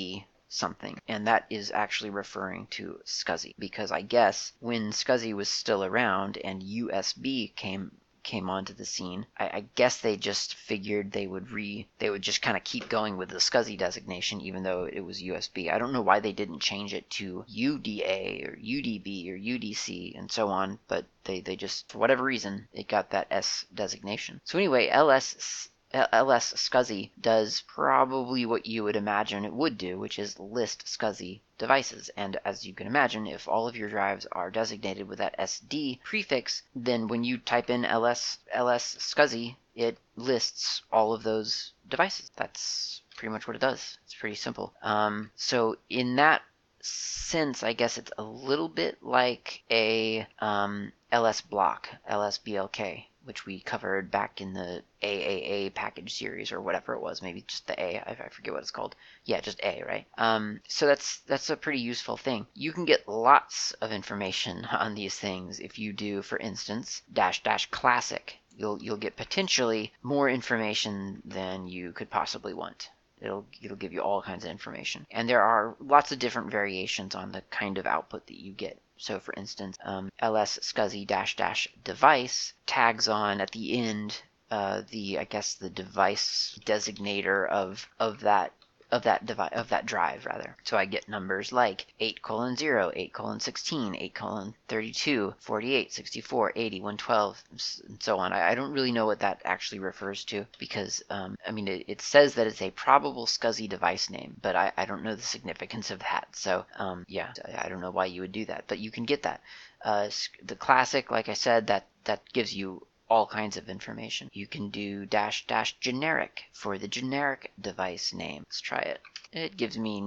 S1: something, and that is actually referring to SCSI, because I guess when SCSI was still around and U S B came came onto the scene, I, I guess they just figured they would re they would just kind of keep going with the SCSI designation even though it was U S B. I don't know why they didn't change it to U D A or U D B or U D C and so on, but they, they just, for whatever reason, it got that S designation. So anyway, L S L S SCSI does probably what you would imagine it would do, which is list SCSI devices. And as you can imagine, if all of your drives are designated with that S D prefix, then when you type in L S L S SCSI, it lists all of those devices. That's pretty much what it does. It's pretty simple. Um, so in that sense, I guess it's a little bit like a um, L S block, L S B L K, which we covered back in the A A A package series or whatever it was, maybe just the A, I, I forget what it's called. Yeah, just A, right? Um, so that's that's a pretty useful thing. You can get lots of information on these things if you do, for instance, dash dash classic. You'll you'll get potentially more information than you could possibly want. It'll, it'll give you all kinds of information. And there are lots of different variations on the kind of output that you get. So for instance, um, L S SCSI dash dash device tags on at the end uh, the, I guess, the device designator of, of that of that device of that drive rather. So I get numbers like eight colon zero, eight colon sixteen, eight colon thirty-two, forty-eight, sixty-four, eighty, one twelve, and so on. I, I don't really know what that actually refers to because um, I mean it, it says that it's a probable SCSI device name, but I, I don't know the significance of that. So um, yeah, I don't know why you would do that, but you can get that. Uh, the classic, like I said, that that gives you all kinds of information. You can do dash dash generic for the generic device name. Let's try it. It gives me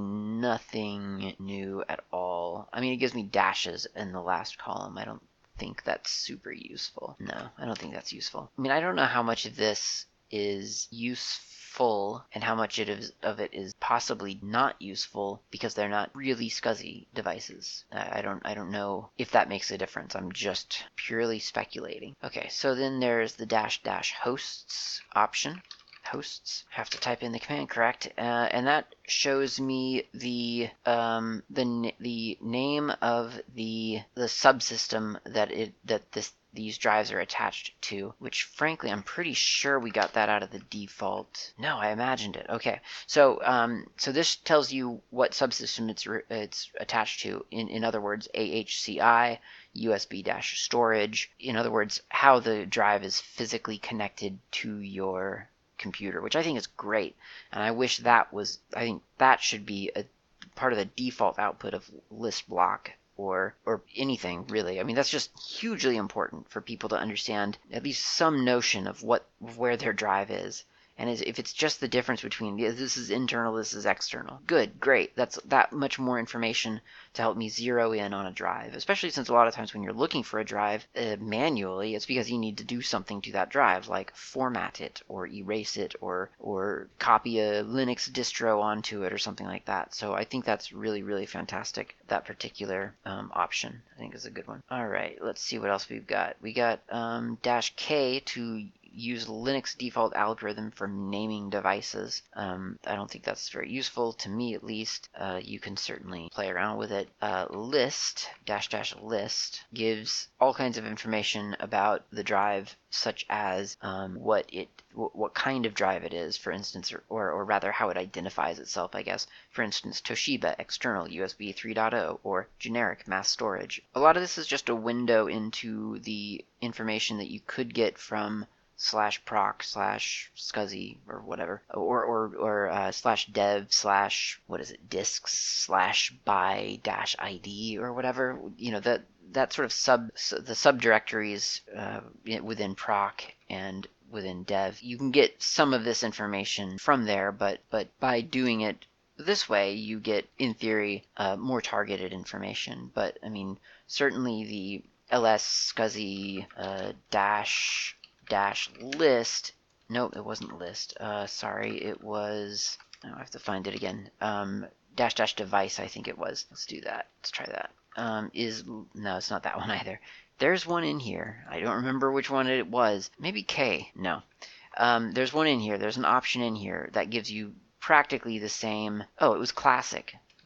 S1: nothing new at all. I mean, it gives me dashes in the last column. I don't think that's super useful. No, I don't think that's useful. I mean, I don't know how much of this is useful and how much it is, of it is possibly not useful because they're not really SCSI devices. I don't I don't know if that makes a difference. I'm just purely speculating. Okay, so then there's the dash dash hosts option. Hosts. Have to type in the command correct, uh, and that shows me the um, the the name of the the subsystem that it that this these drives are attached to, which frankly I'm pretty sure we got that out of the default. No, I imagined it. Okay, so um, so this tells you what subsystem it's re- it's attached to. In in other words, A H C I, U S B-storage. In other words, how the drive is physically connected to your computer, which I think is great. And I wish that was, I think that should be a part of the default output of list block or or anything really. I mean, that's just hugely important for people to understand at least some notion of what where their drive is. And if it's just the difference between this is internal, this is external, good, great. That's that much more information to help me zero in on a drive, especially since a lot of times when you're looking for a drive uh, manually, it's because you need to do something to that drive, like format it or erase it or or copy a Linux distro onto it or something like that. So I think that's really, really fantastic. That particular um, option, I think, is a good one. All right, let's see what else we've got. We got um, dash K to use Linux default algorithm for naming devices. Um, I don't think that's very useful to me, at least. Uh, you can certainly play around with it. Uh, list dash dash list gives all kinds of information about the drive, such as um, what it w- what kind of drive it is, for instance, or, or or rather how it identifies itself, I guess. For instance, Toshiba external U S B three point oh or generic mass storage. A lot of this is just a window into the information that you could get from slash proc slash SCSI or whatever, or or or uh, slash dev slash what is it disks slash by dash id or whatever. You know, that that sort of sub the subdirectories uh, within proc and within dev. You can get some of this information from there, but but by doing it this way, you get, in theory, uh, more targeted information. But I mean, certainly the L S SCSI uh, dash dash list. Nope, it wasn't list. Uh, sorry, it was. Oh, I have to find it again. Um, dash dash device, I think it was. Let's do that. Let's try that. Um, is no, it's not that one either. There's one in here. I don't remember which one it was. Maybe K. No. Um, there's one in here. There's an option in here that gives you practically the same. Oh, it was classic.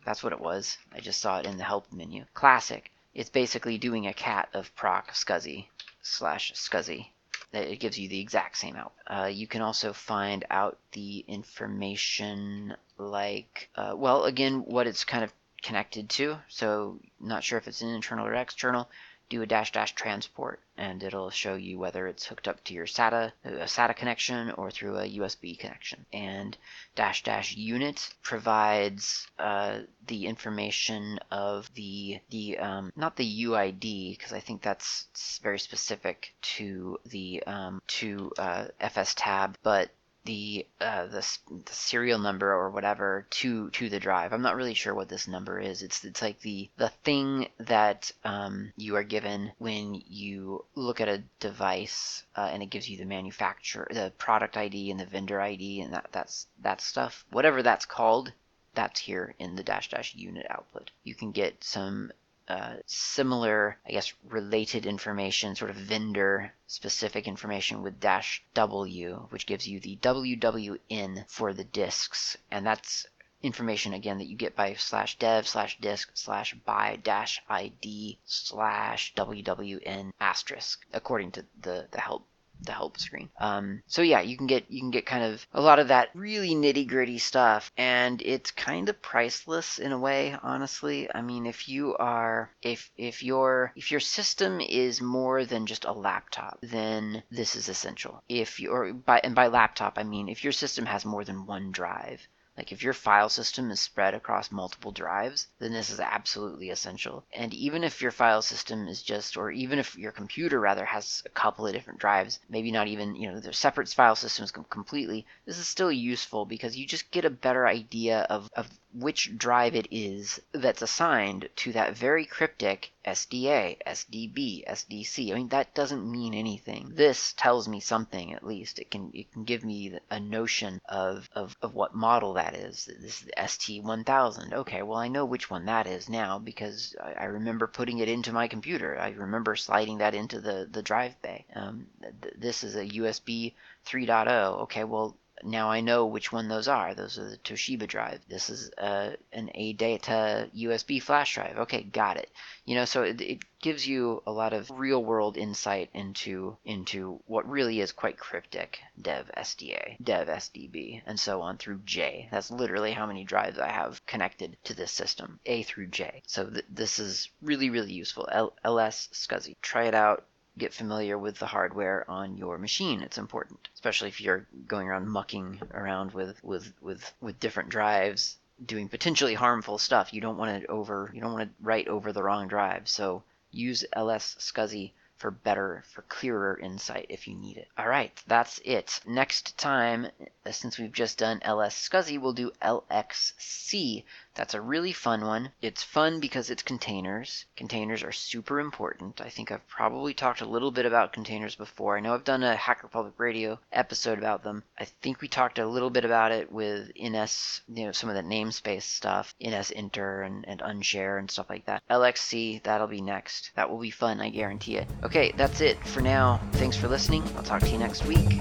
S1: That's what it was. I just saw it in the help menu. Classic. It's basically doing a cat of proc SCSI slash SCSI. It gives you the exact same out. Uh, you can also find out the information like, uh, well, again, what it's kind of connected to. So not sure if it's an internal or external. Do a dash dash transport and it'll show you whether it's hooked up to your SATA, a SATA connection or through a U S B connection. And dash dash unit provides uh, the information of the, the um, not the U I D, because I think that's very specific to the um, to uh, F S tab, but the uh the, the serial number or whatever to to the drive. I'm not really sure what this number is. It's it's like the the thing that um you are given when you look at a device uh, and it gives you the manufacturer, the product I D and the vendor I D and that that's that stuff. Whatever that's called, that's here in the dash dash unit output. You can get some Uh, similar, I guess, related information, sort of vendor-specific information with dash W, which gives you the W W N for the disks, and that's information, again, that you get by slash dev slash disk slash by dash ID slash W W N asterisk, according to the, the help the help screen. Um, so yeah, you can get you can get kind of a lot of that really nitty gritty stuff, and it's kind of priceless in a way. Honestly, I mean, if you are if if your if your system is more than just a laptop, then this is essential. If you or by and by laptop, I mean if your system has more than one drive. Like if your file system is spread across multiple drives, then this is absolutely essential. And even if your file system is just, or even if your computer rather has a couple of different drives, maybe not even, you know, they're separate file systems completely, this is still useful because you just get a better idea of, of which drive it is that's assigned to that very cryptic S D A, S D B, S D C. I mean, that doesn't mean anything. This tells me something, at least. It can it can give me a notion of, of, of what model that is. This is the S T one thousand. Okay, well, I know which one that is now because I, I remember putting it into my computer. I remember sliding that into the, the drive bay. Um, th- this is a U S B three point oh. Okay, well, now I know which one those are. Those are the Toshiba drive. This is uh, an A data U S B flash drive. Okay, got it. You know, so it, it gives you a lot of real-world insight into into what really is quite cryptic. Dev S D A, Dev S D B, and so on through J. That's literally how many drives I have connected to this system, A through J. So th- this is really, really useful. L- LS SCSI. Try it out. Get familiar with the hardware on your machine. It's important, especially if you're going around mucking around with with with, with different drives, doing potentially harmful stuff. You don't want to over you don't want to write over the wrong drive. So use L S SCSI for better, for clearer insight if you need it. All right, that's it. Next time, since we've just done L S SCSI, we'll do L X C. That's a really fun one. It's fun because it's containers. Containers are super important. I think I've probably talked a little bit about containers before. I know I've done a Hacker Public Radio episode about them. I think we talked a little bit about it with N S, you know, some of the namespace stuff, N S Enter and, and Unshare and stuff like that. L X C, that'll be next. That will be fun, I guarantee it. Okay, that's it for now. Thanks for listening. I'll talk to you next week.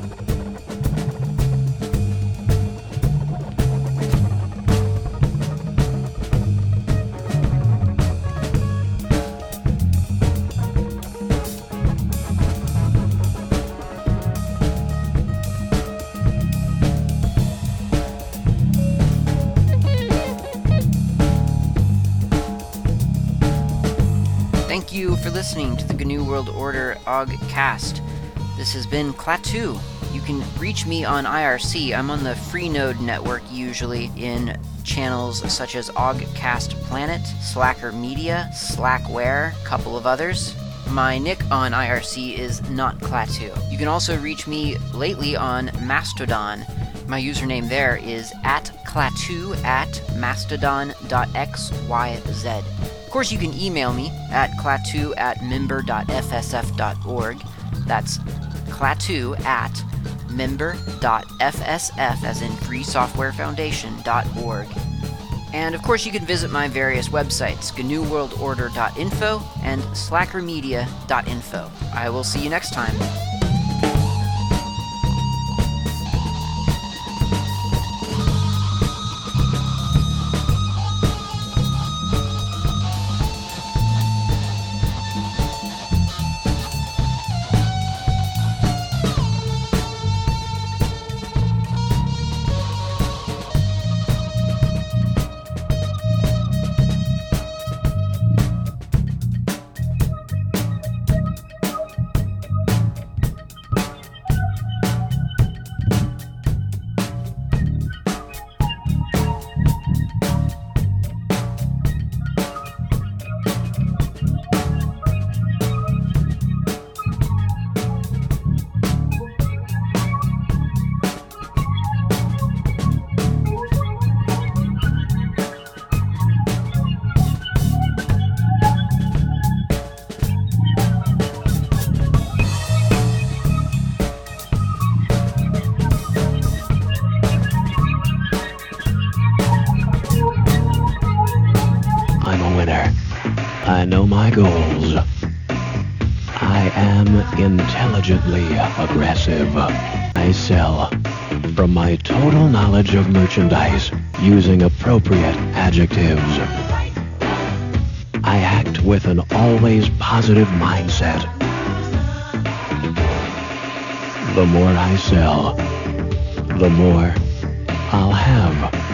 S1: Thank you for listening to the G N U World Order Ogcast. This has been Klaatu. You can reach me on I R C. I'm on the Freenode network usually in channels such as Ogcast Planet, Slacker Media, Slackware, a couple of others. My nick on I R C is not Klaatu. You can also reach me lately on Mastodon. My username there is at Klaatu at mastodon dot x y z. Of course, you can email me at klaatu at member dot f s f dot org. That's klaatu at member dot f s f, as in Free Software Foundation, dot org. And of course, you can visit my various websites, G N U world order dot info and slacker media dot info. I will see you next time.
S2: my goals. I am intelligently aggressive. I sell from my total knowledge of merchandise using appropriate adjectives. I act with an always positive mindset. The more I sell, the more I'll have.